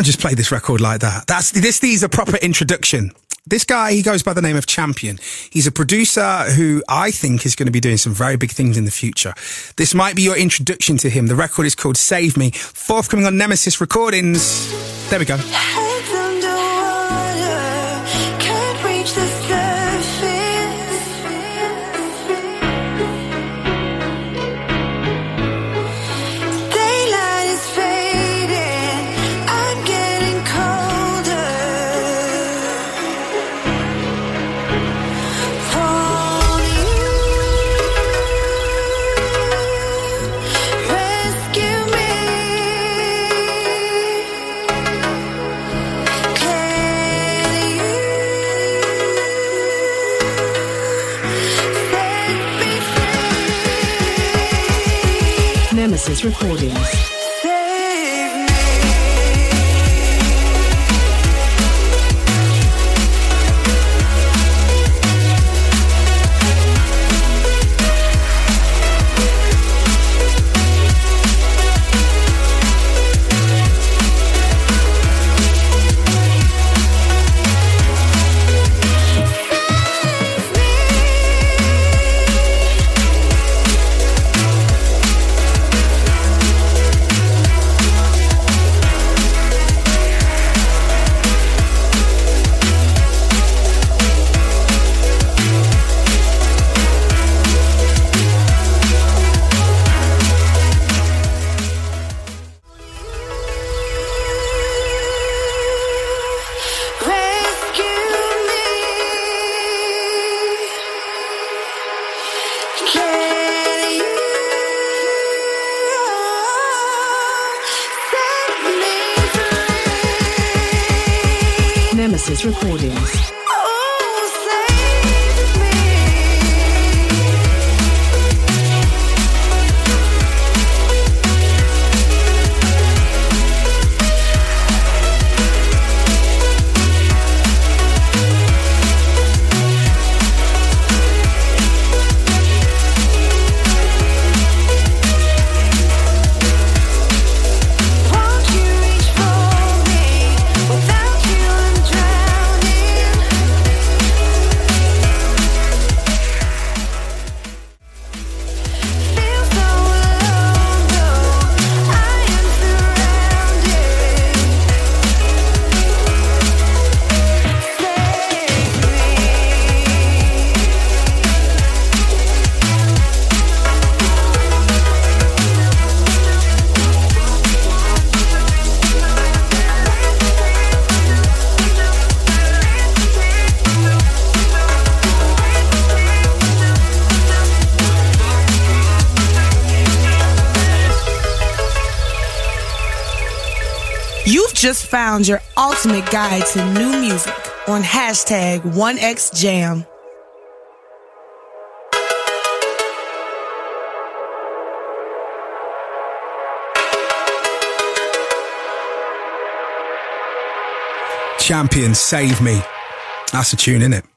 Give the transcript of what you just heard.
can't just play this record like that. These are proper introduction. This guy, he goes by the name of Champion. He's a producer who I think is going to be doing some very big things in the future. This might be your introduction to him. The record is called Save Me, forthcoming on Nemesis Recordings. There we go. Heads underwater, can't reach the surface. Daylight is fading, I'm getting colder. Won't you rescue me? Nemesis Recordings. Nemesis Recordings. You've just found your ultimate guide to new music on hashtag 1xjam. Champion, Save Me. That's a tune, isn't it?